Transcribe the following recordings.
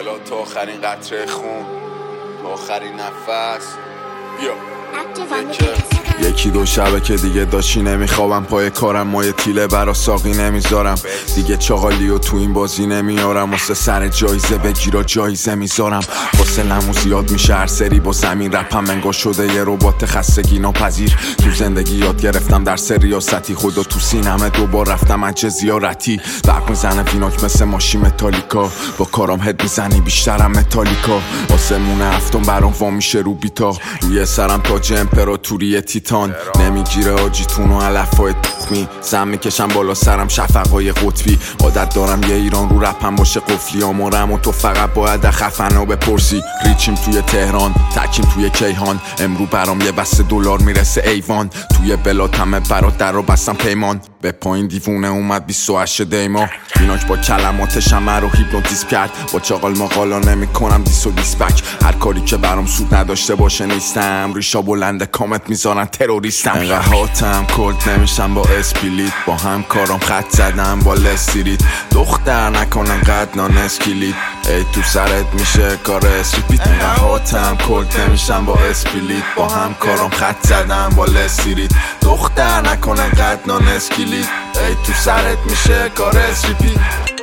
بلا تا آخرین قطره خون، تا آخرین نفس. بیا یکی دو شبه که دیگه داشتی نمیخوابم، پای کارم مایه تیله برا ساقی نمیذارم، دیگه چاقالی و تو این بازی نمیارم، واسه سر جایزه بگیرا جایزه میذارم، واسه لمو زیاد میشه هر سری با زمین، رپم انگار شده یه ربات خستگی ناپذیر، تو زندگی یاد گرفتم در ریاستی، خدا تو سینمه دوبار رفتم اجه زیارتی، برق میزنه ویناک مثل ماشی متالیکا، با کارام هد میزنی بیشترم متالیکا، آسمون هفتم برام وا میشه رو بیتا، روی سرم تاج امپراتوری تیتان، نمیگیره آجیتون و علفای تخمی، زم میکشم بالا سرم شفقای قطبی، عادت دارم یه ایران رو رپم باشه قفلی آمارم و تو فقط باید خفنا بپرسی، ریچیم توی تهران تکیم توی کیهان، امرو برام یه بسته دلار میرسه ایوان، توی بلاتمه برات در رو بستم پیمان، به پایین دیوونه اومد 28 دیما، ایناک با کلماتش همه رو هیپنوتیزم کرد، با چاقال مقالا نمی کنم دیس و دیسپک، هر کاری که برام سود نداشته باشه نیستم، ریشا بلنده کامت میذارن تروریستم، انقدر هاتم کلت نمیشم با اسپلیت، با هم کارام خط زدم با لستریت، دختر نکنن قد نان اسکلیت، ای تو سرت میشه کار اسریپیت، انقدر هاتم کلت نمیشم با اسپلیت، با هم کارام خط زدم با لستریت، دختر نکنن قد نان اسکلیت، ای تو سرت میشه کار اسریپیت.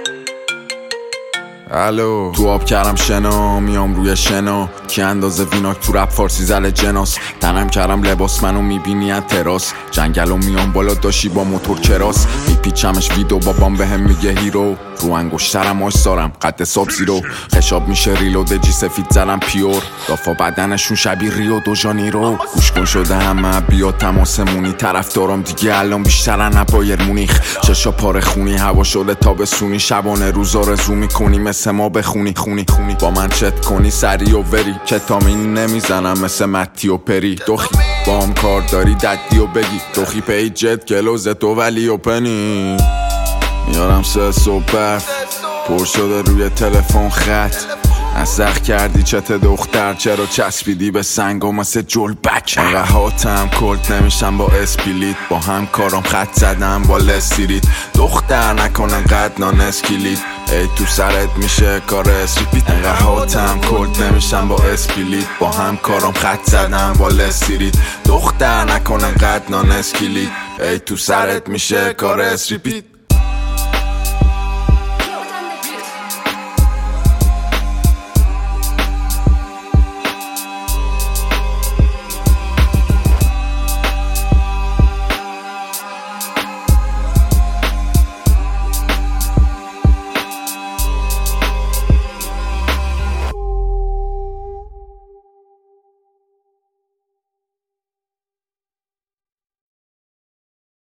الو تو آب کردم شنا، میام روی شنا، کی اندازه ویناک تو رپ فارسی زل جناس، تنم کردم لباس منو میبینی از تراس، جنگلو میام بالا داشی با موتور کراس، میپیچمش ویدو بابام بهم میگه هیرو، رو انگشترم آش سارم قد ساب زیرو، خشاب میشه ریلود جی سفید زلم پیور، دافا بدنشون شبیه ریو دو جانیرو، گوش کن شده همه بیا تماسمونی، طرف دارم دیگه الان بیشترن نبایر مونیخ، چشا پاره خونی هوا شده تابستونی، شبانه روزا رزو میکنی مثل ما بخونی خونی با من چت کنی سری و وری، کتامین نمیزنم مثل متی و پری، دوخی با هم کار داری ددی و بگی، دوخی پیجت گلوزت و ولی و پنی، میارم سه صبح پر شده روی تلفن خط، نسخ کردی چت دختر چرا چسبیدی به سنگ و مثل جلبک، انقدر هاتم کلت نمیشم با اسپلیت، با هم کارام خط زدم با لستریت، دختر نکنن قد نان اسکلیت، ای تو سرت میشه کار اسریپیت، انقدر هاتم کلت نمیشم با اسپلیت، با هم کارام خط زدم با لستریت، دختر نکنن قد نان اسکلیت، ای تو سرت میشه کار اسریپیت.